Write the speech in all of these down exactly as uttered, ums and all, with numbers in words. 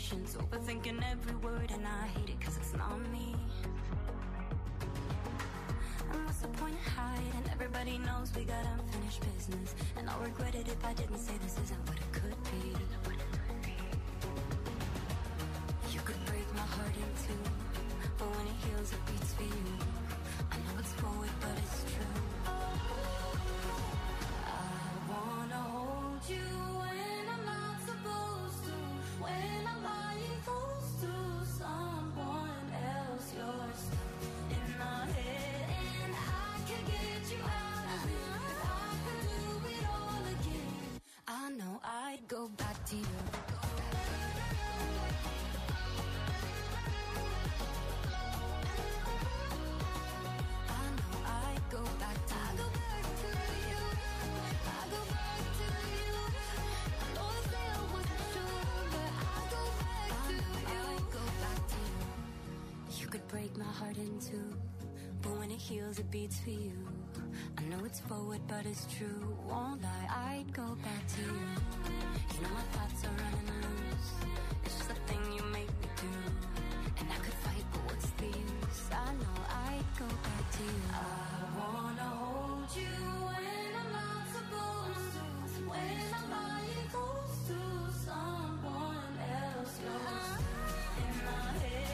patience, overthinking every word, and I hate it cause it's not me. And what's the point of hiding? Everybody knows we got unfinished business, and I'll regret it if I didn't say this isn't what it could be. You could break my heart in two, but when it heals it beats for you. I know it's forward but it's true. I wanna hold you when I'm not supposed to, when I'm lying close to someone else. You're stuck in my head and I can get you out of it. If I could do it all again, I know I'd go back to you. Break my heart in two, but when it heals it beats for you. I know it's forward but it's true, won't lie, I'd go back to you. You know my thoughts are running loose, it's just a thing you make me do. And I could fight but what's the use, I know I'd go back to you. I wanna hold you when I'm not supposed to, when I'm lying close to someone else. You're in my head,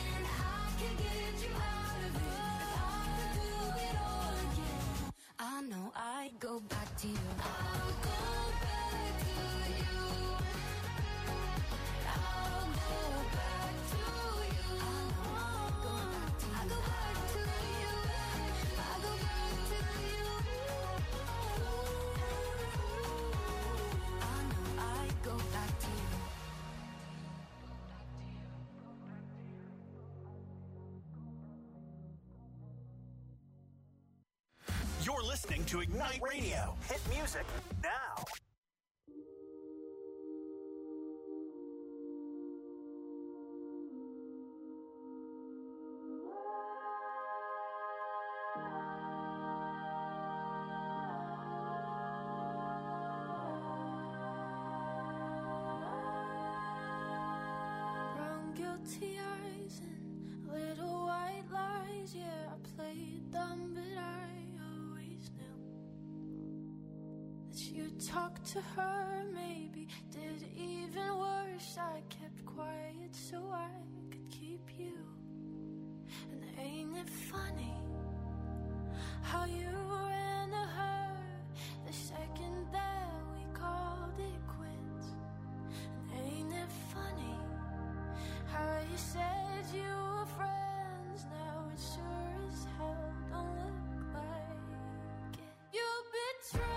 I know I'd go back to you. I'll go back to you. I'll go back to you. I'll go back to you. I'll go back to you. I'll go back to you. I know I'd go back to you. You're listening to Ignite Radio. Hit music now. Brown guilty eyes and little white lies. Yeah, I played dumb, but I you talked to her, maybe did even worse. I kept quiet so I could keep you. And ain't it funny how you ran to her the second that we called it quits? And ain't it funny how you said you were friends, now it sure as hell don't look like it. You betrayed.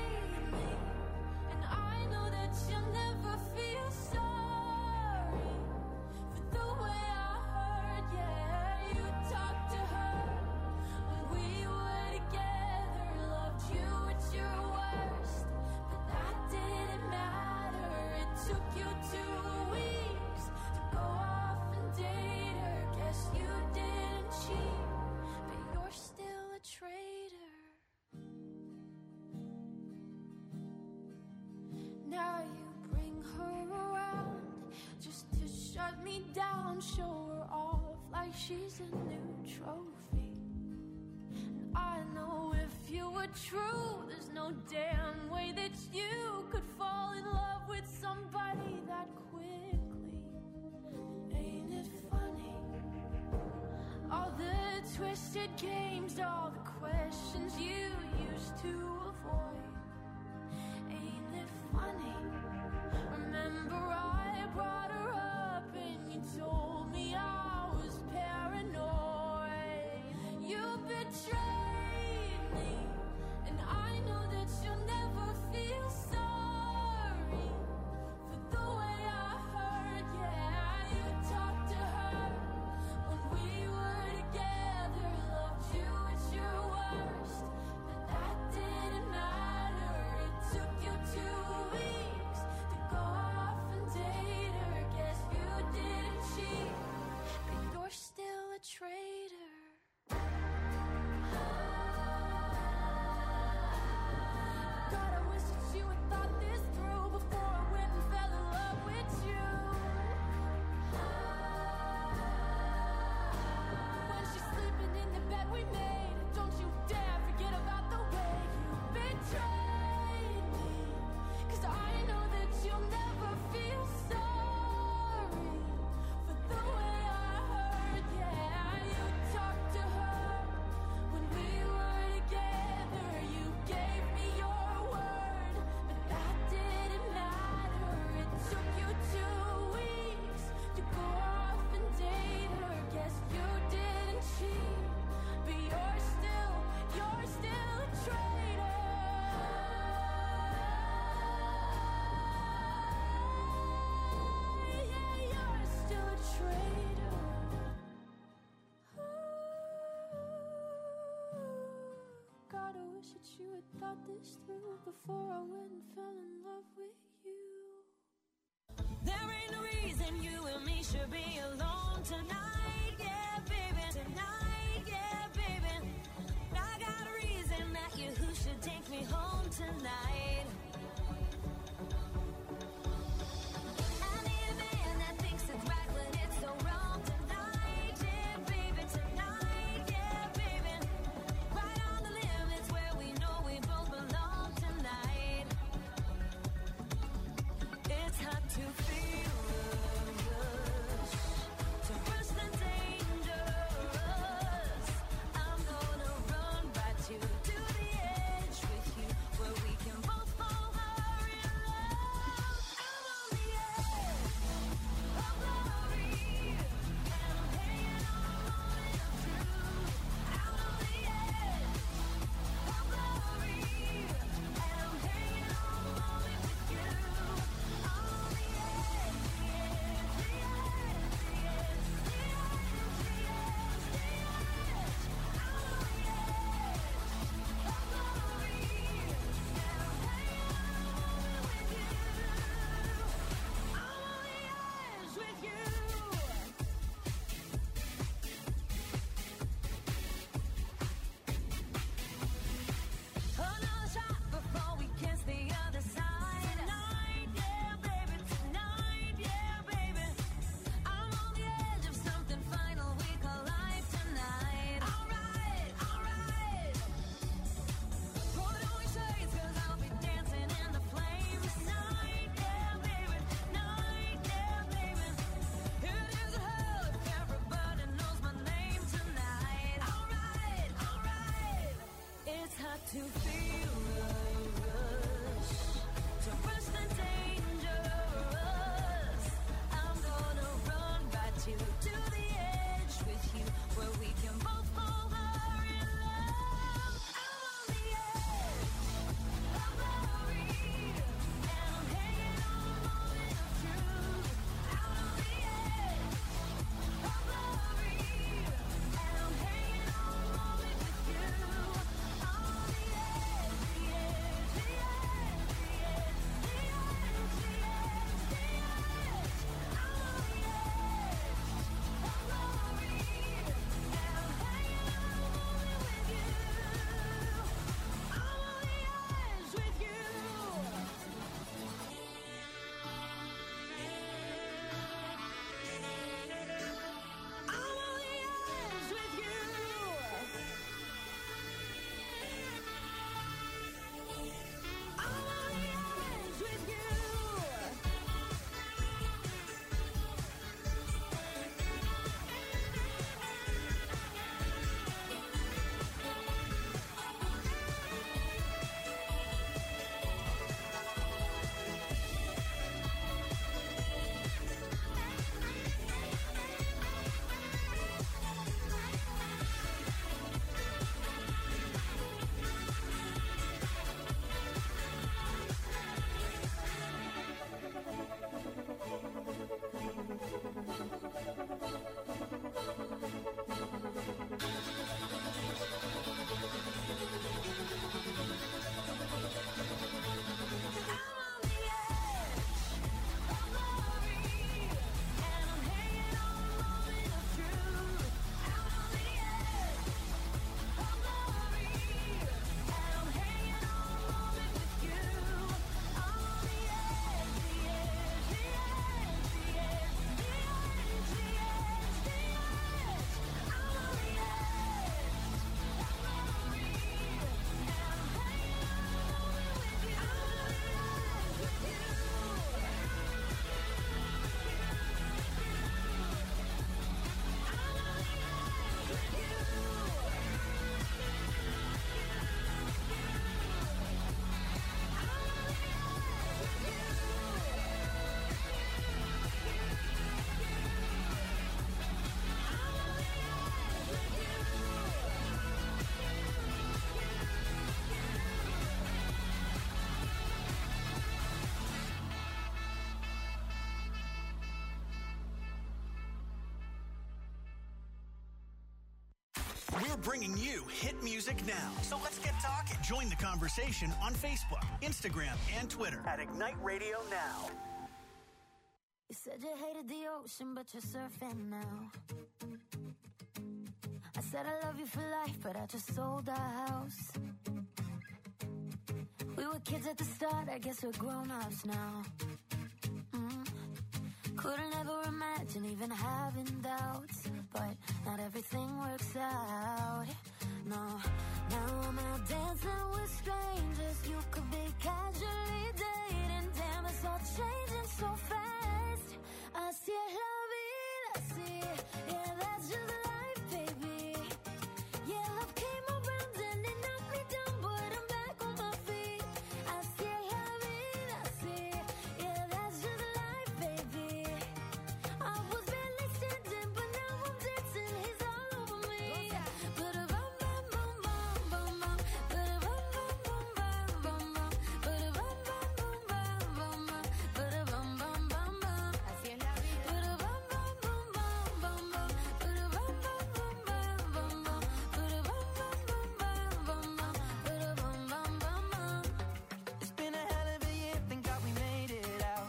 Show her off like she's a new trophy. And I know if you were true, there's no damn way that you could fall in love with somebody that quickly. And ain't it funny? All the twisted games, all the questions you used to avoid. Ain't it funny? Remember I brought her up and you told me I was paranoid. You betrayed me, and I know that you'll never feel sorry for the way I hurt. Yeah, you talked to her when we were together, loved you at your worst, but that didn't thought this through before I went and fell in love with you. There ain't no reason you and me should be alone tonight, yeah, baby. Tonight, yeah, baby. I got a reason that you who should take me home tonight. I need a man that thinks it's right when it's so wrong tonight, yeah, baby. Tonight, yeah, baby. Right on the limits where we know we both belong tonight. It's hard to feel love. We're bringing you hit music now. So let's get talking. Join the conversation on Facebook, Instagram, and Twitter at Ignite Radio Now. You said you hated the ocean, but you're surfing now. I said I love you for life, but I just sold our house. We were kids at the start, I guess we're grown-ups now. Mm. Couldn't ever imagine even having doubts, but not everything works out. No, now I'm out dancing with strangers. You could be casually dating. Damn, it's all changing so fast. Así es la vida, así. Yeah, that's just life, baby. Yeah, love came around and it knocked me down, but I'm back on my feet. Así es la vida, así. Yeah, that's just life, baby. I was barely standing, but now I'm dancing. He's all over me. But a bum bum bum bum bum bum. But a bum bum bum bum bum bum. But a bum bum bum bum bum bum. But a bum bum bum bum. Así es la vida. But a bum bum bum bum bum bum. But a bum bum bum bum bum bum. But a bum bum bum bum bum bum. But a bum bum bum bum. It's been a hell of a year, thank God we made it out.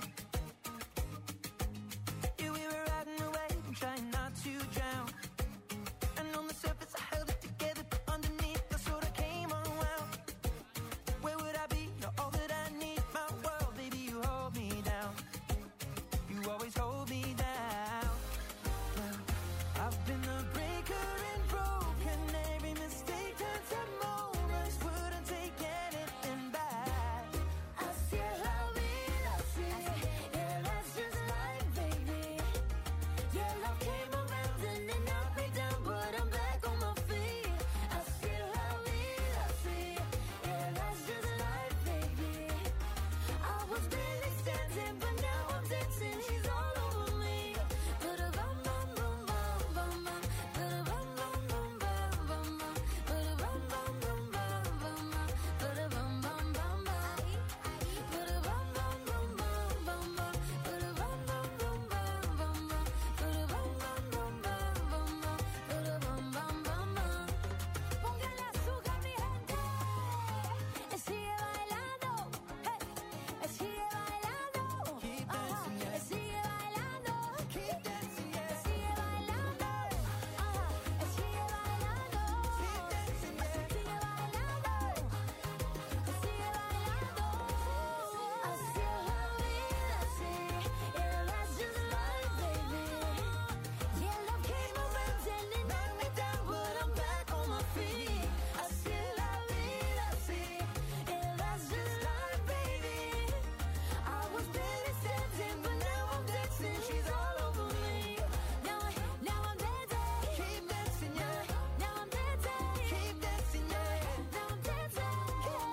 Yeah, we were riding away and trying not to drown. And on the surface I held it together, but underneath I sort of came unwound. Where would I be? You're all that I need, my world, baby, you hold me down. You always hold me down. Well, I've been the breaker and broken. Every mistake turns to moments. Wouldn't take anything back. Así es la vida, así. Yeah, that's just life, baby. Yeah, love came around and it knocked me down, but I'm back on my feet. Así es la vida, así. Yeah, that's just life, baby. I was barely standing, but now I'm dancing. He's all over me. But a bum bum bum bum bum bum. But a bum bum bum bum bum bum. But a bum bum bum bum bum bum. But a bum bum bum bum. But a bum bum bum bum bum bum. But a bum bum bum bum bum bum. But a bum bum bum bum bum bum. But a bum bum bum bum. Póngale azúcar, mi gente. Y sigue bailando. Hey. Y sigue bailando. Keep Ajá. dancing, yeah. Y sigue bailando. Keep dancing, Y yeah. sigue bailando. Ajá. Y sigue bailando. Keep dancing, yeah. Sigue bailando. Y sigue bailando. Así es la vida, así. Yeah, that's just life, baby. Yeah, love came around and it knocked me down, but I'm back on my feet. Así es la vida, así. Yeah, that's just life, baby. I was barely standing, but now I'm dancing. She's all over me. Now, now I'm dancing. Keep dancing, yeah. Now I'm dancing. Keep dancing, yeah. Now I'm dancing. Keep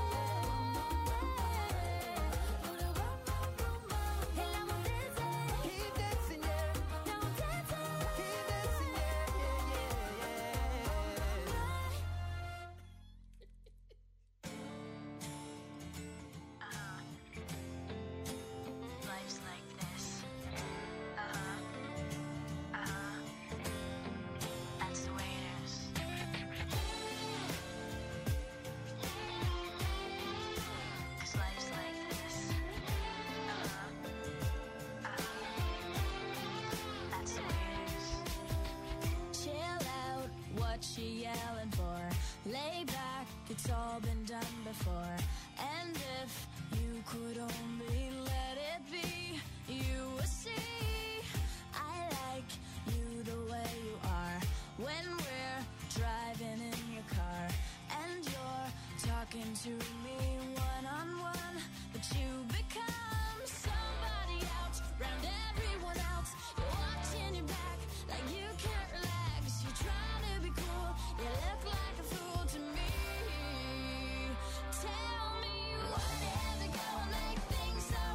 dancing. And now I'm dancing. Keep dancing, yeah. Now I'm dancing. Keep dancing, yeah, yeah, yeah, Life's like this. Uh-huh. Uh-huh. That's the way it is. 'Cause life's like this. Uh-huh. Uh-huh. That's the way it is. Chill out, what you yelling for? Lay back, it's all been done before. And if you could only let it be, you would see I like you the way you are. When we're driving in your car and you're talking to me one on one, but you become somebody else round everyone else. You're watching your back like you can't relax. You're trying to be cool, you look like a fool to me. Tell me what is it gonna make things so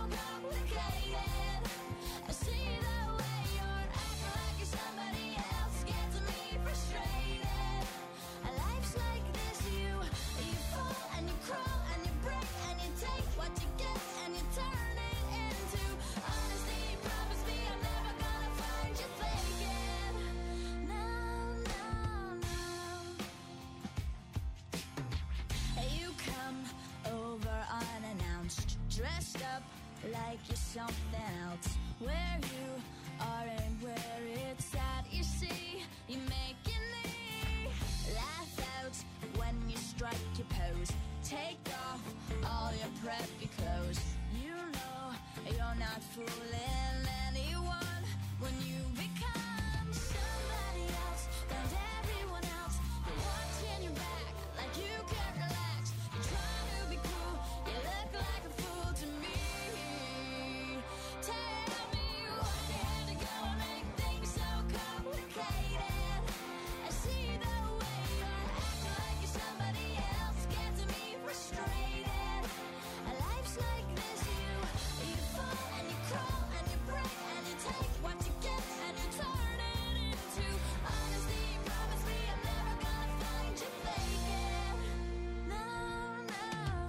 like you're something else. Where you are and where it's at, you see, you're making me laugh out when you strike your pose. Take off all your preppy clothes. You know you're not fooling anyone when you become somebody else. And everyone else, you're watching your back like you can't relax. You're trying to be cool, you look like a fool to me. Tell me why you had to go and make things so complicated. I see the way you're acting like you're somebody else, getting me frustrated. Life's like this, you you fall and you crawl and you break and you take what you get and you turn it into honesty. Promise me I'm never gonna find you faking. No, no,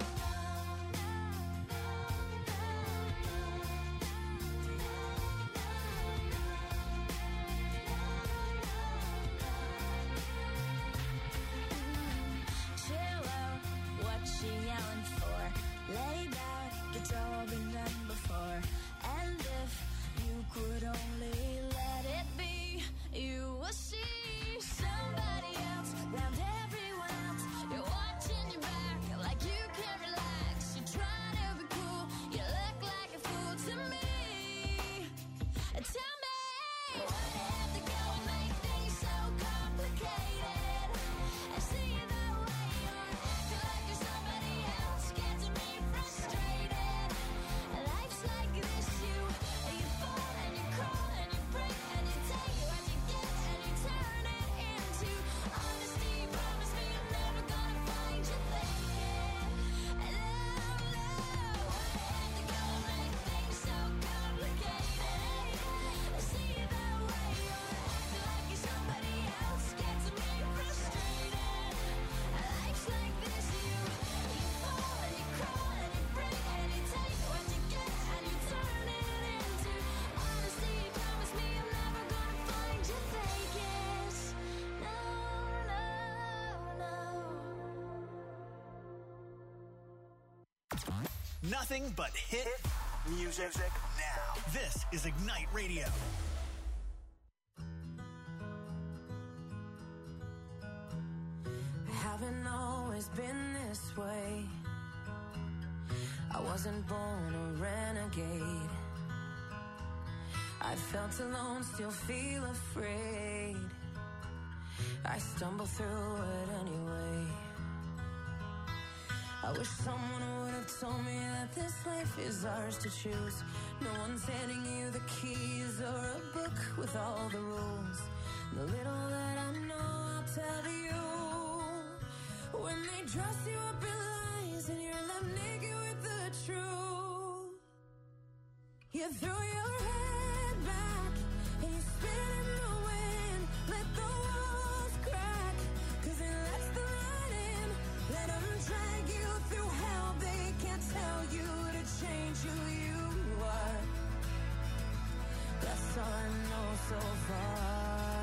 chill out, what you yelling for? Lay back, it's all been done before. And if you could only let it be, you will see somebody else round everyone else. You're watching your back like you can't relax. You're trying to be cool, you look like a fool to me. Tell me why you have to go and make things so complicated. I see the way you're acting like you're somebody else, getting me frustrated. Life's like this, you you fall and you crawl and you break and you take what you get and you turn it into honesty. Promise me I'm never gonna find you faking. No, no, why you have to go and make things so complicated? I see the way you're acting like you're somebody else, getting me frustrated. Life's like this, you you fall and you crawl and you break and you take what you get and you turn it into honesty. Promise me I'm never gonna find you faking. No, no, no. Nothing but hit music now. This is Ignite Radio. I haven't always been this way. I wasn't born a renegade. I felt alone, still feel afraid. I stumble through it anyway. I wish someone would have told me that this life is ours to choose. No one's handing you the keys or a book with all the rules. The little that I know I'll tell you. When they dress you up in lies and you're left naked with the truth, you throw your head back and you spin in the wind. Let the walls crack, cause it lets the light in. Let them drag you through hell. They can't tell you to change who you are. That's all I know so far.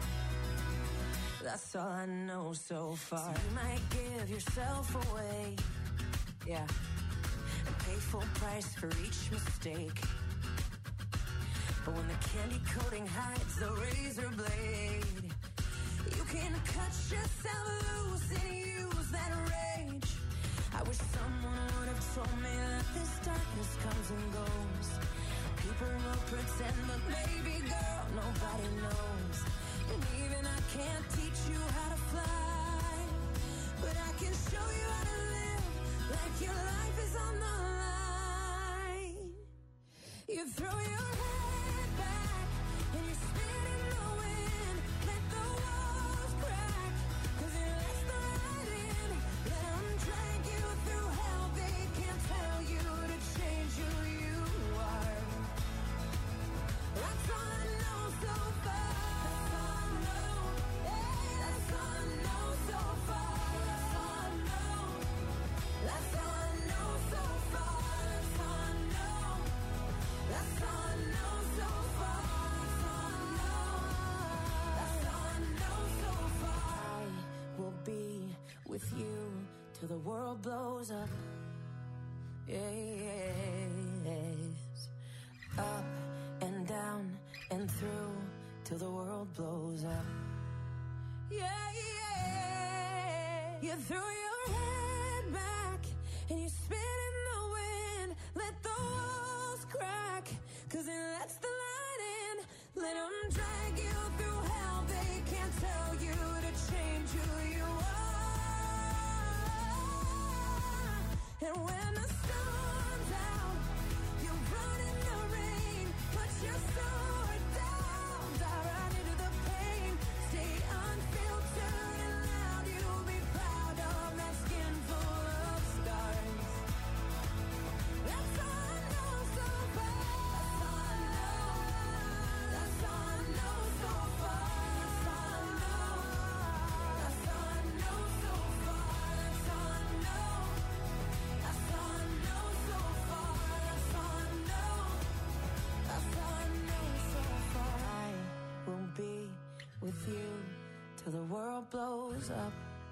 That's all I know so far. So you might give yourself away, yeah, and pay full price for each mistake. But when the candy coating hides the razor blade, you can cut yourself loose and use that rage. I wish someone would have told me that this darkness comes and goes. People will pretend, but baby girl, nobody knows. And even I can't teach you how to fly, but I can show you how to live like your life is on the line. You throw your head back and you spin in the wind. Let the walls crack, cause it lets the light in. Let them drag you through hell. They can't tell you to change who you are. That's all I know so far. That's all I know. Hey, that's all I know so far. That's all I know. That's all I know so far. That's all I know. That's all I know so far. That's all I know. That's all I know so far. I will be with you till the world blows up. Yeah, yeah, yeah. till the world blows up. Yeah, yeah. You threw your head back and you spit in the wind. Let the walls crack, cause it lets the light in. Let them drag you through hell. They can't tell you to change who you are. And when the sun's out, you run in the rain. Put your sword down, dive right into the pain. Stay unfiltered and loud. You'll be proud of that skin full of stars. That's all I know so far. That's all I know so far. That's all I know. That's all I know so far. That's all I know. That's all I know so far. That's all I know. That's all I know so far. I will be with you till the world blows up.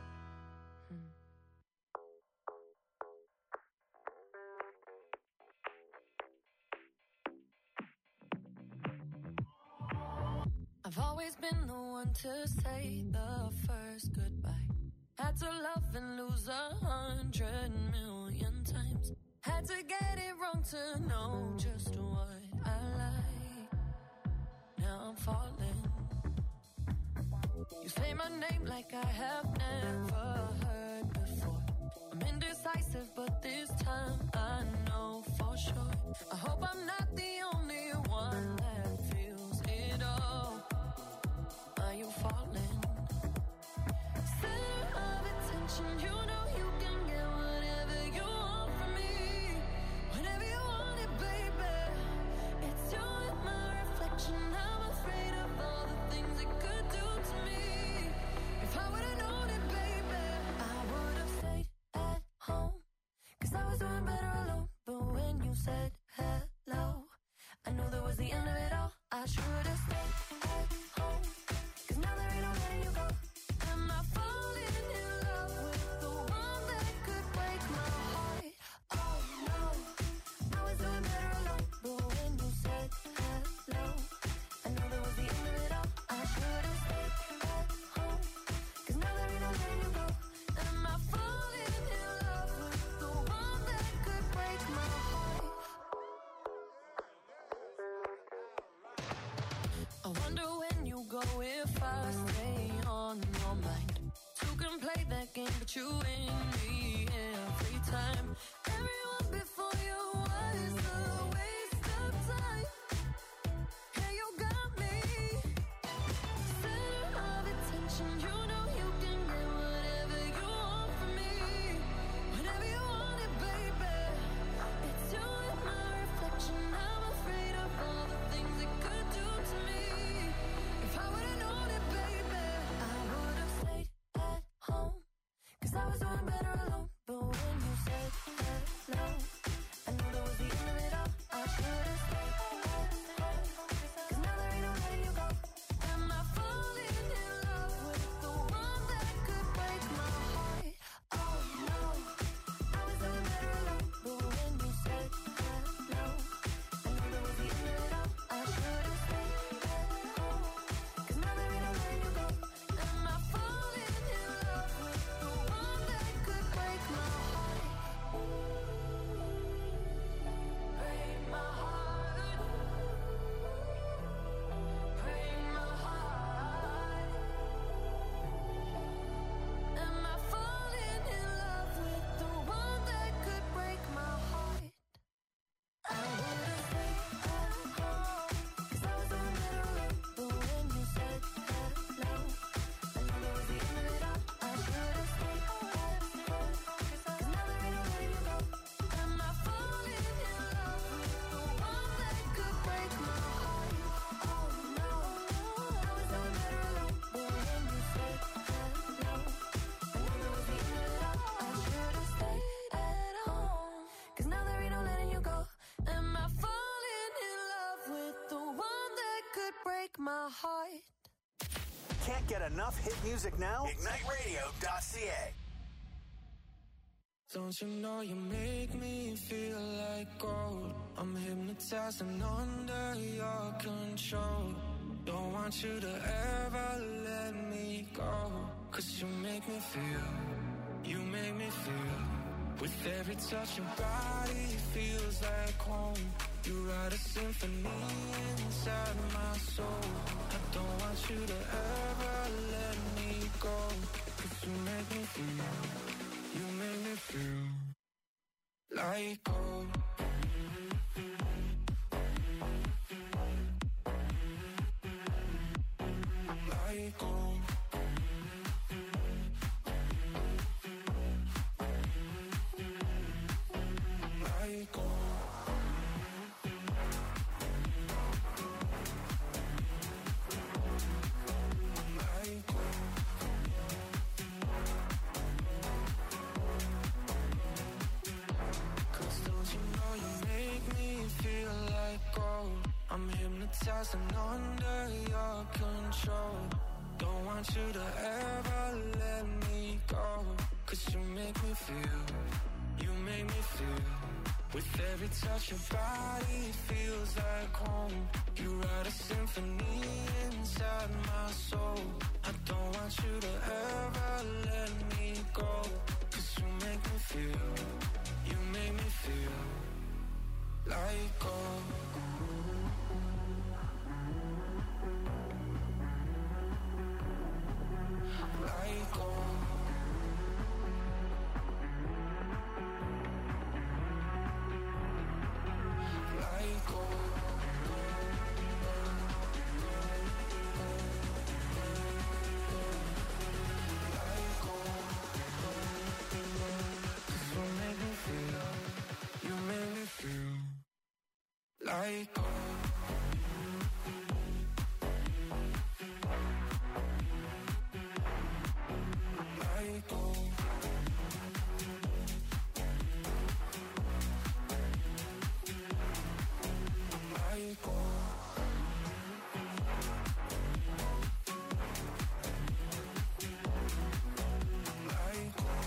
I've always been the one to say the first goodbye. Had to love and lose a hundred million times. Had to get it wrong to know just what I like. Now I'm falling. You say my name like I have never heard before. I'm indecisive, but this time I know for sure. I hope I'm not the only one that feels it all. Are you falling? Center of attention, you know you can get whatever you want from me. Whenever you want it, baby. It's you and my reflection. I'm afraid of all the things it could do to me. If I would've known it, baby, I would've stayed at home. Cause I was doing better alone. But when you said hello, I knew that was the end of it all. I should've stayed at home. Cause now there ain't no letting you go. Am I falling in love with the one that could break my heart? Oh no, I was doing better alone. But when you said hello, I knew that was the end of it all. I should've stayed at home. Cause now there ain't no letting you go. Am I falling in love with the one that could break my heart? I wonder when you go if I stay on your mind. Two can play that game, but you win me every time. Everyone before you was a waste of time. Yeah, you got me. Center of attention, you know you can get whatever you want from me. Whenever you want it, baby. It's you and my reflection. I'm afraid of all the things it could do to me. If I would've known it, baby, I would've stayed at home. Cause I was doing better alone. But when you said hello, I knew that was the end of it all. I should've stayed at home. Cause now there ain't no letting you go. Am I falling in love with the one that could break my heart? Oh no, I was doing better alone. But when you said hello, I knew that was the end of it all. I should've stayed at home. Cause now there ain't no letting you go. Am I falling in love with the one that could break my heart? Break my heart. Break my heart. Am I falling in love with the one that could break my heart? I would've stayed at home. Cause I was doing better alone. But when you said hello, I knew that was the end of it all. I should've stayed at home. Cause now there ain't no letting you go. Am I falling in love with the one that could break my heart? Oh no, I was doing better alone. But when you said hello, I knew that was the end of it all. I should've stayed at home. Cause now there ain't no letting you go. Am I falling in love with the one that could break my heart? Can't get enough hit music now? ignite radio dot c a. Don't you know you make me feel like gold? I'm hypnotized and under your control. Don't want you to ever let me go. Cause you make me feel, you make me feel. With every touch your body feels like home. You write a symphony inside my soul. I don't want you to ever let me go. Cause you make me feel, you make me feel like gold. Like gold. Like gold. I'm hypnotized and under your control. Don't want you to ever let me go. Cause you make me feel, you make me feel. With every touch your body feels like home. You write a symphony inside my soul. I don't want you to ever let me go. Cause you make me feel, you make me feel like gold. Like gold. Like gold. Like gold. Cause you make me feel, you make me feel like gold. Like gold. Like gold. Like gold.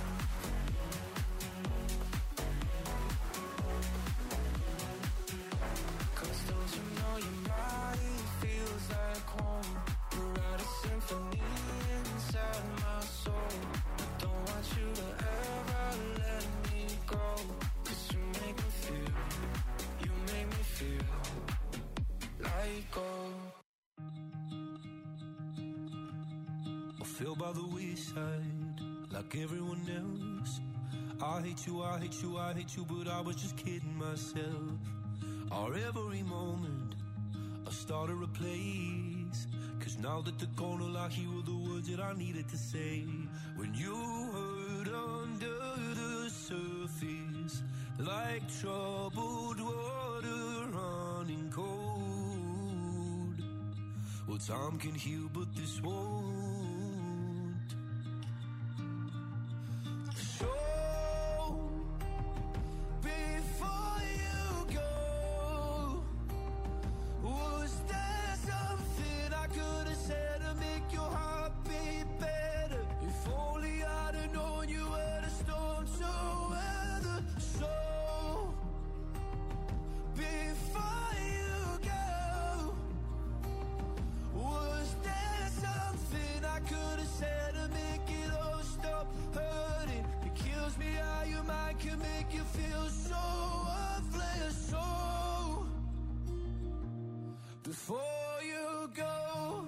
Cause don't you know your body feels like home. You write a symphony inside my soul. I don't want you to ever let me go. Cause you make me feel, you make me feel like gold. I fell by the wayside like everyone else. I hate you, I hate you, I hate you, but I was just kidding myself. Our every moment I started a place. Cause now that they're gone, all I hear were the words that I needed to say. When you hurt under the surface, like troubled water running cold. Well, time can heal, but this won't. So before you go, was there something I could have said to make your heart beat better? If only I'd have known you were the storm to weather. So before you go, was there something I could have said to make it all stop hurting? It kills me how your mind can make you feel so worthless. So before you go,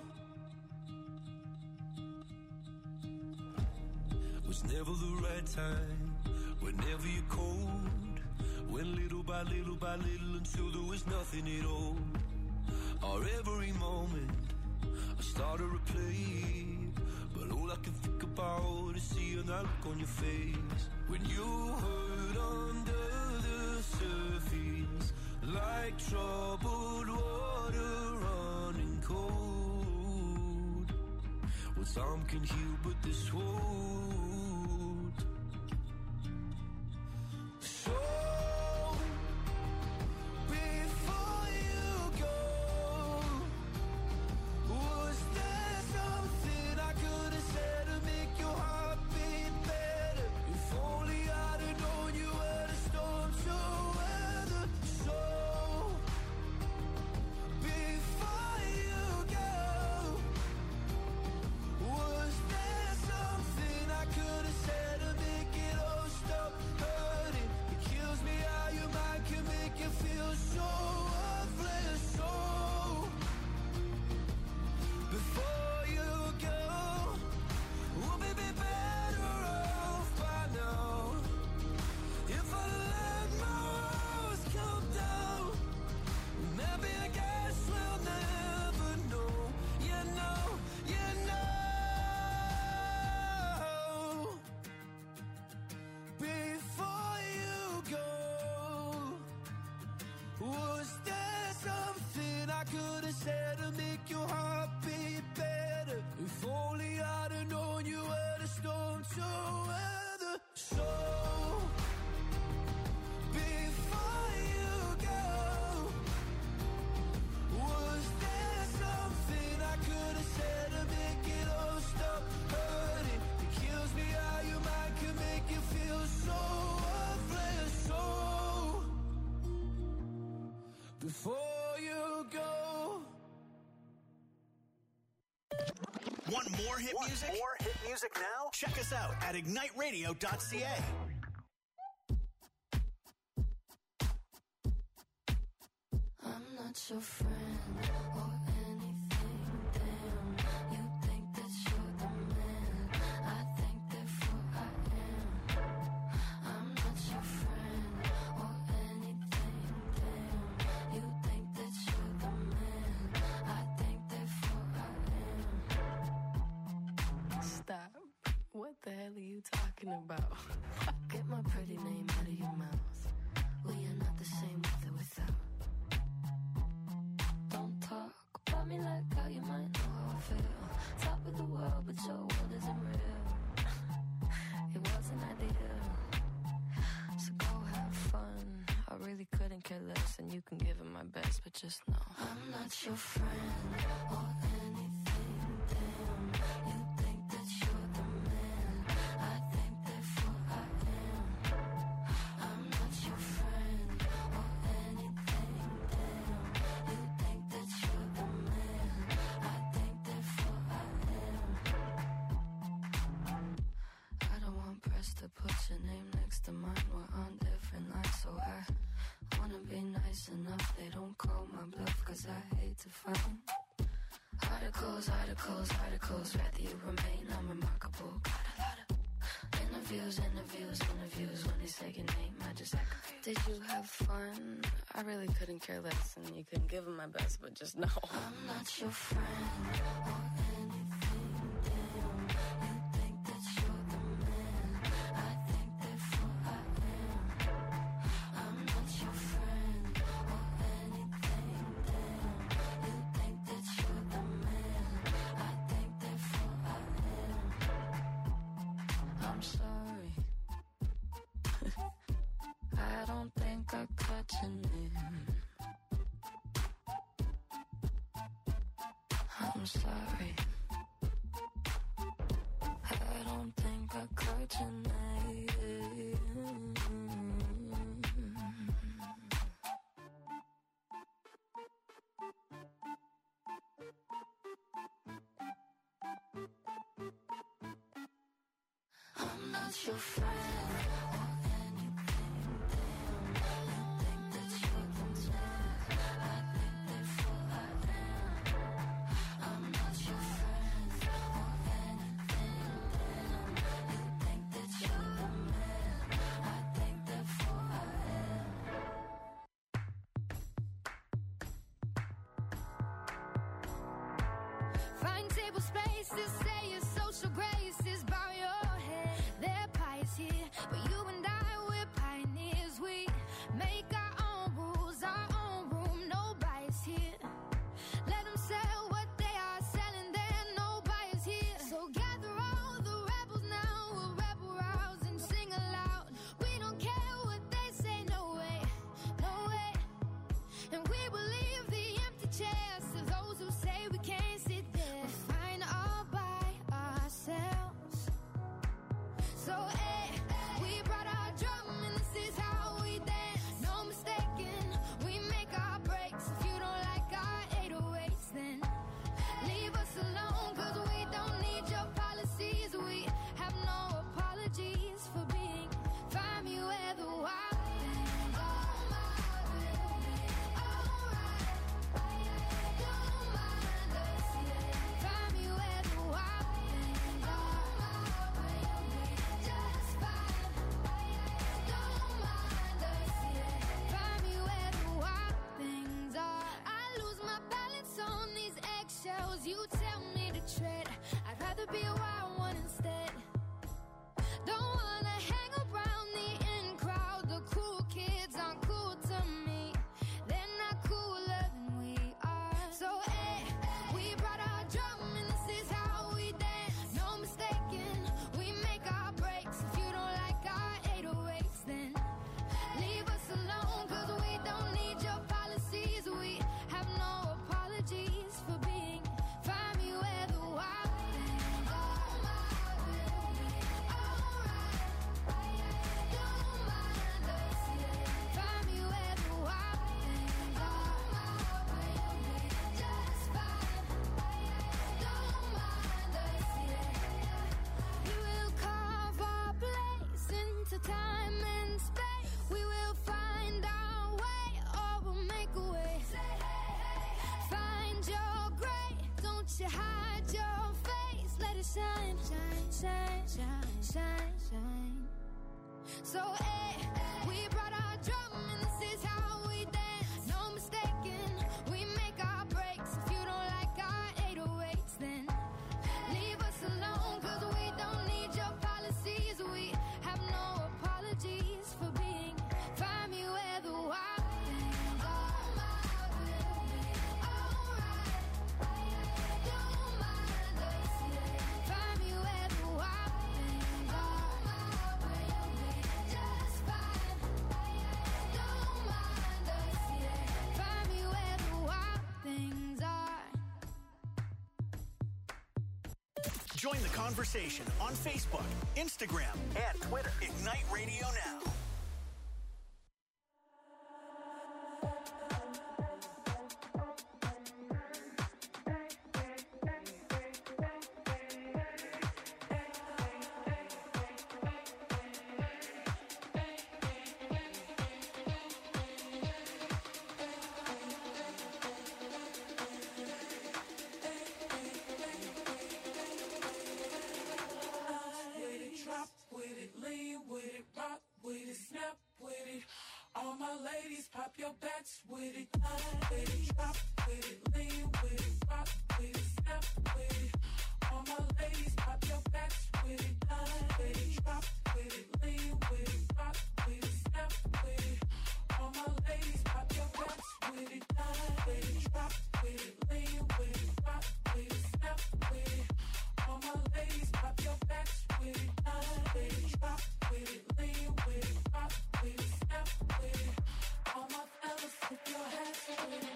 was never the right time, whenever you're cold. Went little by little by little until there was nothing at all. Our every moment I started to play, but all I can think about is seeing that look on your face. When you hurt under the surface, like troubled water running cold. Well, time can heal, but this won't. So before you go, was there something I could have said to make your heart beat better? If only I'd have known you were the storm to weather. So before you go, Want more hit Want music? more hit music now? Check us out at ignite radio dot c a. I'm not your friend or anything, damn. You think that you're the man, I think therefore I am. I'm not your friend or anything, damn. You think that you're the man, I think therefore I am. Stop. What the hell are you talking about? Get my pretty name out of your mouth. We are not the same with or without. Don't talk about me like how you might know how I feel. Top of the world, but your world isn't real. It wasn't ideal. So go have fun. I really couldn't care less, and you can give it my best, but just know I'm not your friend or anything, damn. You think that you're the man, I think therefore I am. I'm not your friend or anything, damn. You think that you're the man, I think therefore I am. I don't want press to put your name next to mine. We're on different lines, so I wanna be nice enough. They don't call my bluff, cause I hate to find articles, articles, articles. Rather you remain unremarkable. Got a lot of interviews, interviews, interviews. When they say your name, I just aggravate. Did you have fun? I really couldn't care less, and you couldn't give them my best, but just know I'm not your friend or anything, damn. You think that you're the man, I think therefore I am. I'm not your friend or anything, damn. You think that you're the man, I think therefore I am. I'm sorry. I don't think I caught your name. I'm sorry. I don't think I caught your name. I'm not your friend or anything, damn. You think that you're the man, I think therefore I am. I'm not your friend or anything, damn. You think that you're the man, I think therefore I am. Find table spaces, say your social graces, bow your head. Their pie is here, but you and I, we're pioneers. We make our own rules, our own room, no bias here. Let them sell what they are selling there, no bias here. So gather all the rebels now, we'll rebel rouse and sing aloud. We don't care what they say, no way, no way. And we will leave the empty chairs to those who say we can't sit there. We're fine all by ourselves. So, eh, we brought our drum and this is how we dance. No mistaking, we make our breaks. If you don't like our eight oh eights, then leave us alone, cause we don't need your policies. We have no apologies for being. Find me where the wild things are. Alright, don't mind us, yeah. Find me where the wild things are. Just fine, don't mind us, yeah. Find me where the wild things are. I lose my balance on these eggshells. You tell me to tread. I'd rather be a wild one instead. Don't wanna hang around the in crowd. The cool kids aren't cool to me. They're not cooler than we are. So, eh, we brought our drum and this is how we dance. No mistaking, we make our breaks. If you don't like our eight oh eights, then leave us alone, cause we don't need your policies. We have no apologies for being. Find me where the wild things are. you hide your face, let it shine, shine, shine, shine, shine, shine. So, hey, we brought our drum and this is how we dance. No mistaking, we make our breaks. If you don't like our eight oh eights, then leave us alone, cause we don't need your policies. We have no apologies for being. Find me where the wild things are. Don't mind us. Find me where the wild things are. Just fine. Don't mind us. Find me where the wild things are. Join the conversation on Facebook, Instagram, and Twitter. Ignite Radio Now. With it, drop with it, lean with it, rock with it, snap with it. All my ladies, pop your backs with it. With it, drop with it, lean with it, rock with it, snap with it. All my ladies, pop your backs with it. With it, drop with it, lean with it, rock with it, snap with it. All my ladies, pop your backs with it. With it, drop with it, lean with it, rock with it, snap with it. All my ladies, pop your backs with it. With it, drop with it, lean with it, rock with it, snap with it. All my fellas, put your hands with it.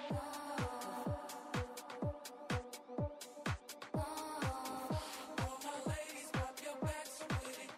All my ladies, pop your backs with it.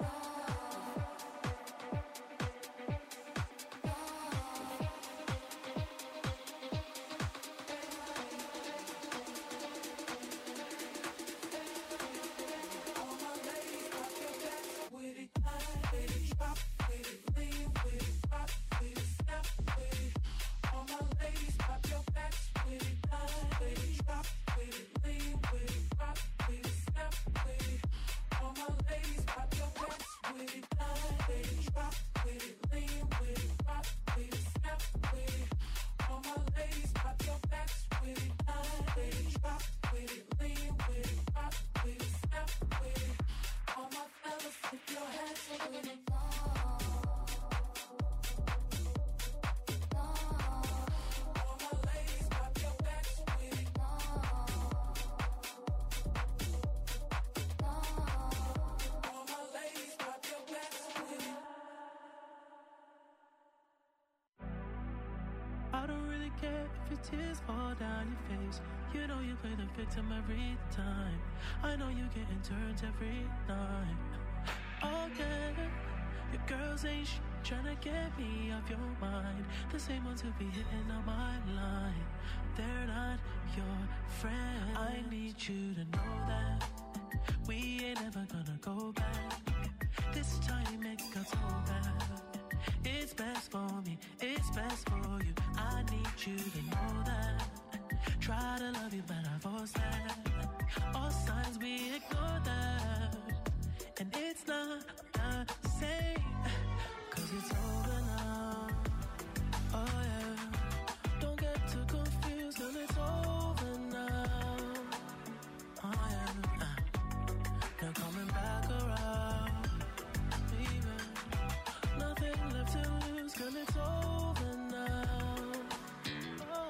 All my ladies, pop your backs with it. With it, drop with it, lean with it, rock with it, snap with it. All my ladies, pop your backs with it. With it, drop with it, lean with it, rock with it, snap with it. All my ladies, pop your backs with it. With it, drop with it, lean with it, rock with it, snap with it. All my ladies, pop your backs with it. With it, drop with it, lean with it, rock with it, snap with it. All my fellas, put your hands with it. All my ladies, pop your backs with it. All my ladies, pop your backs with it. I don't really care if your tears fall down your face. You know you play the victim every time. I know you getting turns every night. Oh yeah, your girls ain't sh- tryna get me off your mind. The same ones who be hitting on my line. They're not your friends. I need you to know that we ain't ever gonna go back. This time it got so bad. It's best for me, it's best for you. I need you to know that. Try to love you, but I force that. All signs we ignore that. And it's not the same, cause it's over now. Oh yeah, don't get too confused, cause it's over now. Oh yeah, uh, now coming back around, baby. Nothing left to lose, cause it's over now. Oh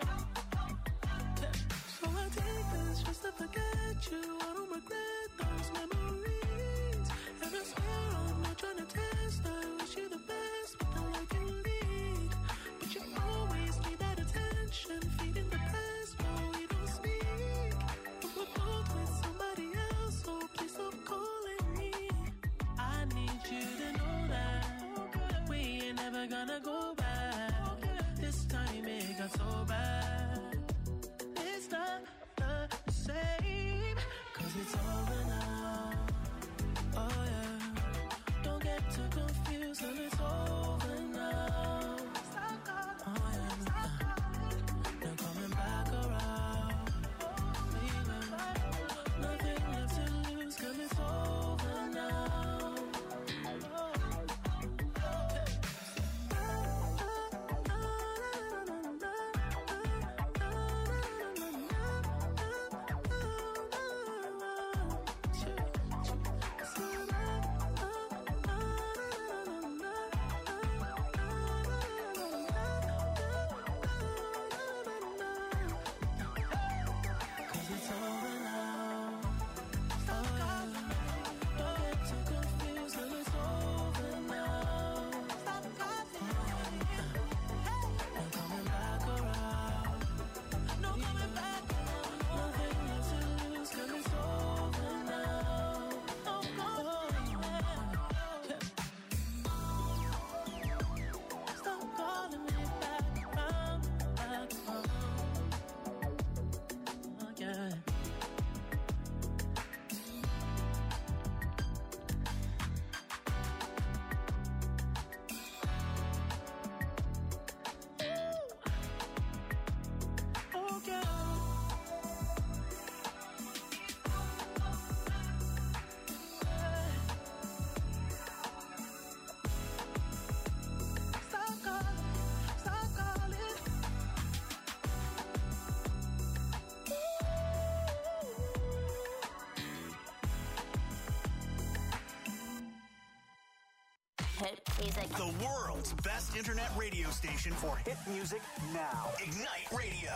hit music. The world's best internet radio station for hit music now. Ignite Radio.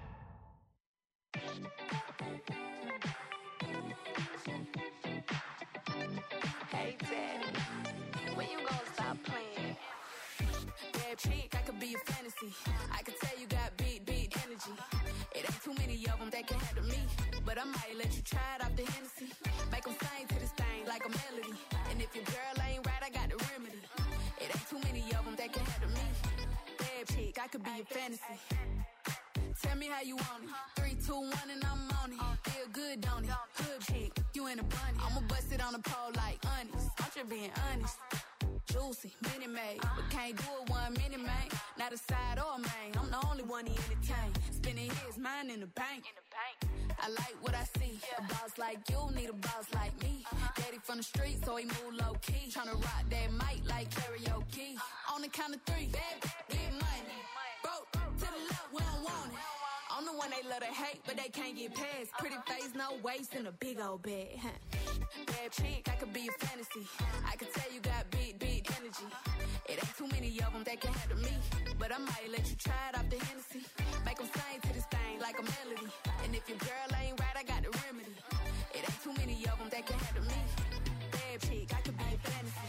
Hey, Daddy, when you gonna stop playing? Bad chick, I could be a fantasy. I could tell you got big, big energy. It ain't too many of them that can handle me. But I might let you try it off the Hennessy. Make them sing to this thing like a melody. And if your girl ain't right, I got the remedy. It ain't too many of them that can handle me. Bad chick, I could be a fantasy. Tell me how you want it. Three, two, one, and I'm on it. Feel good, don't it? Hood chick, you in a bunny. I'ma bust it on the pole like honest. I'm just being honest. Juicy, mini made, but can't do it one minute, man. Not a side or a main. I'm the only one he entertain. Spending his mind in the bank. I like what I see. A boss like you need a boss like me. Daddy from the street, so he move low key. Tryna rock that mic like karaoke. On the count of three, bad, get money. Broke to the left, we don't want it. I'm the one they love to hate, but they can't get past. Pretty face, no waist, and a big old bag. Bad chick, I could be a fantasy. I could tell you got big, big energy. It ain't too many of them that can handle me. But I might let you try it off the Hennessy. Make them sing to this thing like a melody. And if your girl ain't right, I got the remedy. It ain't too many of them that can handle me. Bad chick, I could be a fantasy.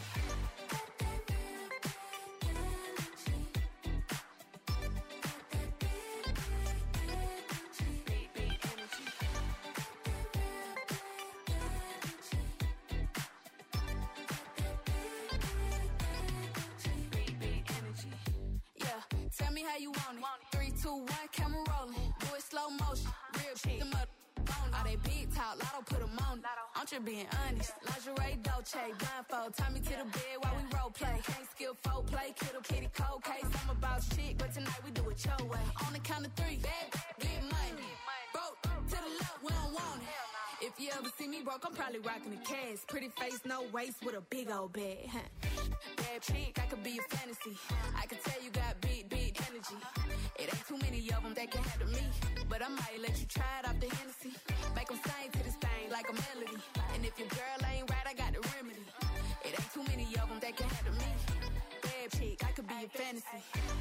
Tell me how you want it. Three, two, one, camera rolling. Do it slow motion. Real chick. Them up on all they big talk. Lotto put them on it. I'm just being honest. Lingerie, Dolce, blindfold. Tie me to the bed while we role play. Can't skill folk play. Kiddo, kitty, cold case. I'm about shit, but tonight we do it your way. On the count of three, bad, get money. Broke to the left, we don't want it. If you ever see me broke, I'm probably rocking the cash. Pretty face, no waist, with a big old bag. Bad chick, I could be a fantasy. I could tell you got big, big energy. It ain't too many of them that can handle me. But I might let you try it off the Hennessy. Make them sing to this thing like a melody. And if your girl ain't right, I got the remedy. It ain't too many of them that can handle me. Bad chick, I could be a fantasy.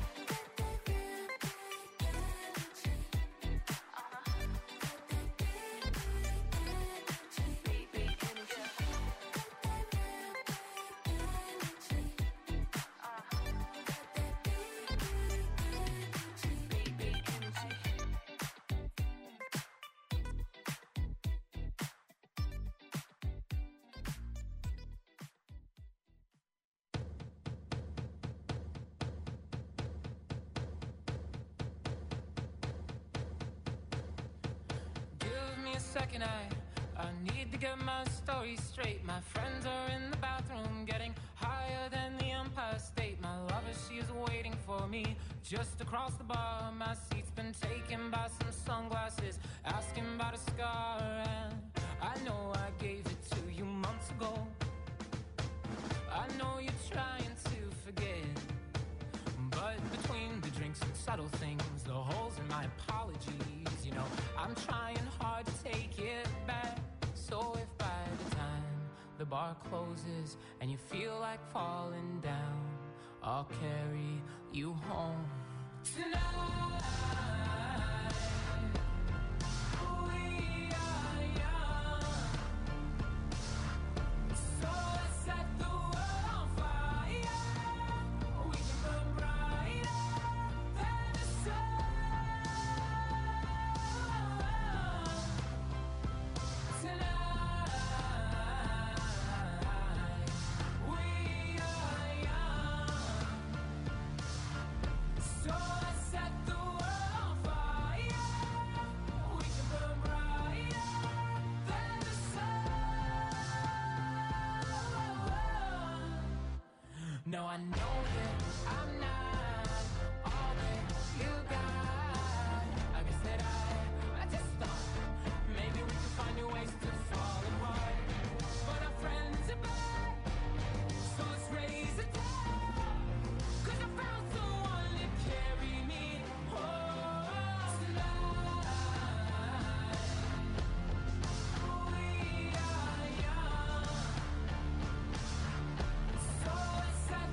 Second, I, I need to get my story straight. My friends are in the bathroom getting higher than the Empire State. My lover, she's waiting for me just across the bar. My seat's been taken by some sunglasses, asking about a scar. And I know I gave it to you months ago. I know you're trying to forget, but between the drinks and subtle things, the holes in my apologies, you know, I'm trying hard to take it back. So if by the time the bar closes and you feel like falling down, I'll carry you home tonight. No, I know that I'm not all that you got. I guess that I, I just thought maybe we could find new ways to fall apart. But our friends are back, so let's raise a toast. 'Cause I found someone to carry me home tonight. We are young, so let's set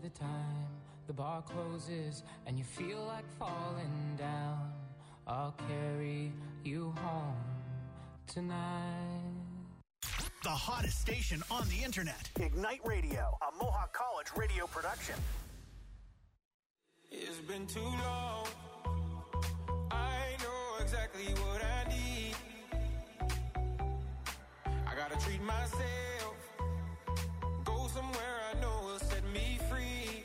the time the bar closes and you feel like falling down, I'll carry you home tonight. The hottest station on the internet. Ignite Radio, a Mohawk College radio production. It's been too long. I know exactly what I need. I gotta treat myself. Go somewhere I know will set me free.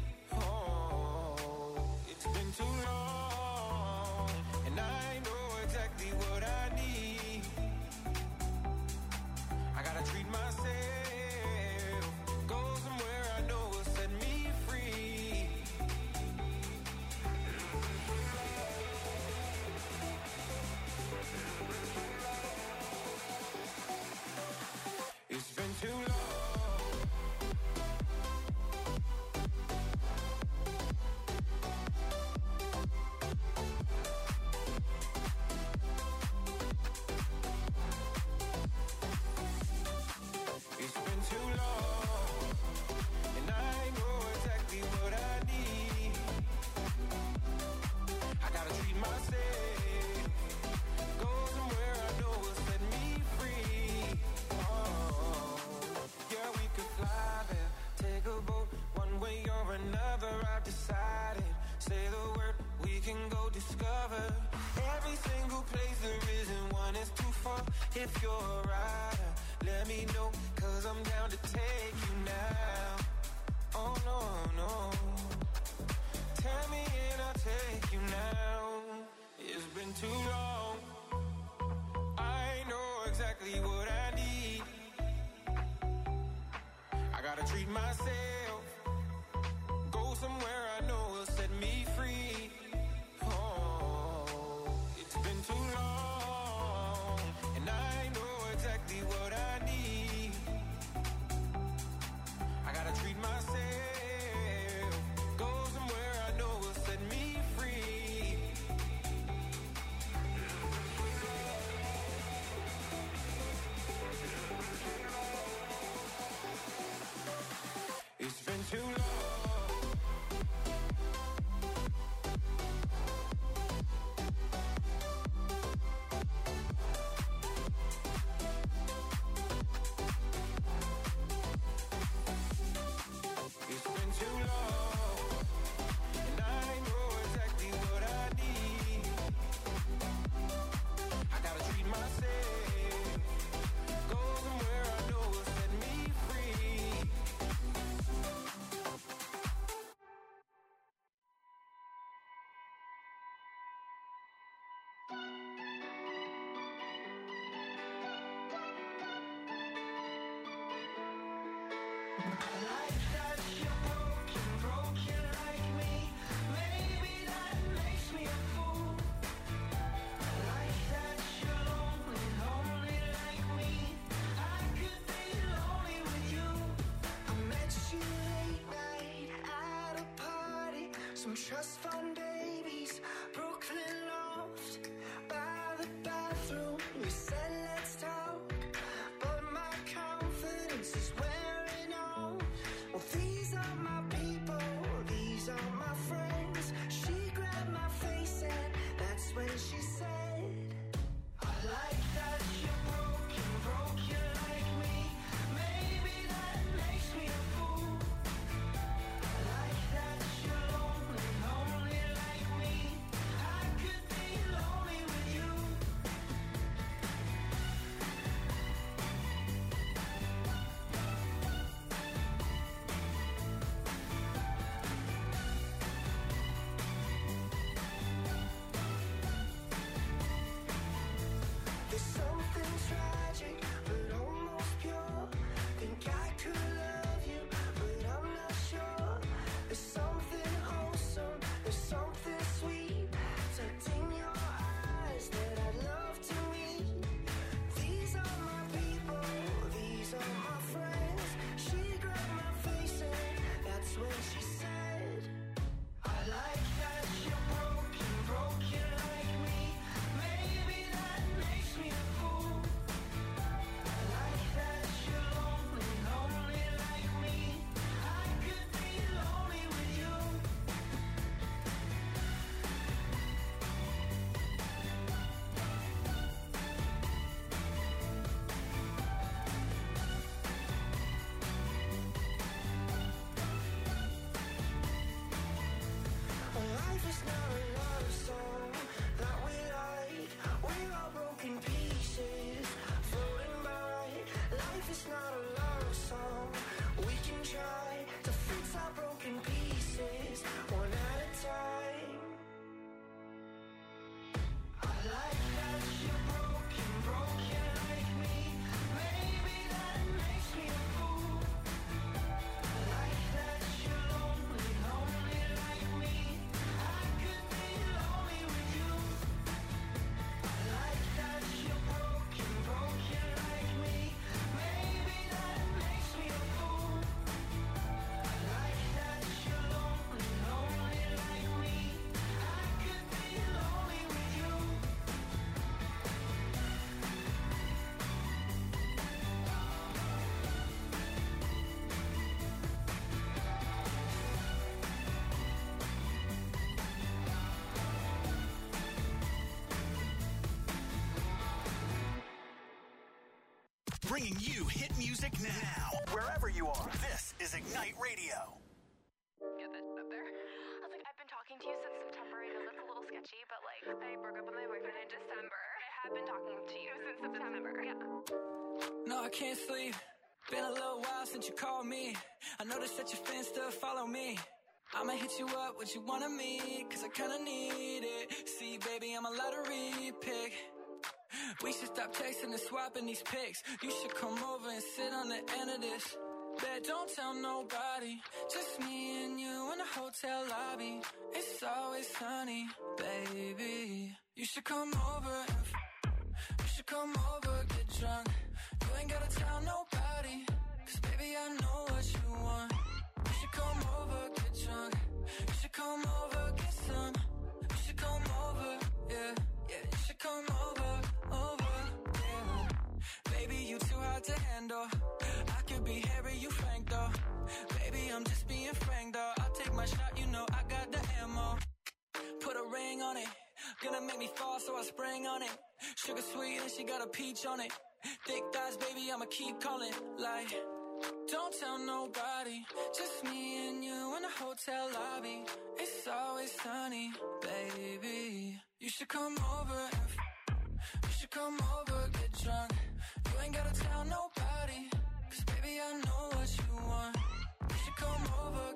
Oh, it's been too long. And I know exactly what I need. I gotta treat myself. Go somewhere I know will set me free. It's been too long. It's been too long, and I know exactly what I need. I gotta treat myself. Go somewhere I know will set me free. Oh, yeah, we could fly there, take a boat, one way or another. I've decided. Say the word, we can go discover every single place there isn't one is too far. If you're a rider, let me know, cause I'm down to take you now. Oh no, no. Tell me and I'll take you now. It's been too long. I know exactly what I need. I gotta treat myself. Go somewhere I know will set me free. Oh, it's been too long. And I know exactly what I need. I gotta treat myself. Go somewhere I know will set me free. It's been too long. It's been too long, and I know exactly what I need. I gotta treat myself. Go somewhere I know will set me free. Some trust fund babies, Brooklyn loft, by the bathroom. We said let's talk, but my confidence is wearing on. Well, these are my people, these are my friends. She grabbed my face and that's when she said, I like that you're broken, broken like me. Maybe that makes me a fool. I like that you're lonely, lonely like Bringing you hit music now. Wherever you are, this is Ignite Radio. Get that up there. I was like, I've been talking to you since September. I know that's a little sketchy, but like, I broke up with my boyfriend in December. I have been talking to you since September. Yeah. No, I can't sleep. Been a little while since you called me. I noticed that your fans still follow me. I'ma hit you up, what you want of me, cause I kinda need it. See, baby, I'm a lottery pick. We should stop texting and swapping these pics. You should come over and sit on the end of this. Bet don't tell nobody, just me and you in the hotel lobby. It's always sunny, baby. You should come over and f- you should come over, get drunk. You ain't gotta tell nobody, cause baby I know what you want. You should come over, get drunk. You should come over, get some. You should come over, yeah, yeah. You should come over, over, yeah. Baby, you too hard to handle. I could be Harry, you Frank though. Baby, I'm just being frank though. I'll take my shot, you know I got the ammo. Put a ring on it, gonna make me fall, so I spring on it. Sugar sweet and she got a peach on it. Thick thighs, baby, I'ma keep calling. Like, don't tell nobody, just me and you in the hotel lobby. It's always sunny, baby. You should come over and f- you should come over, get drunk. You ain't gotta tell nobody, cause baby I know what you want. You should come over,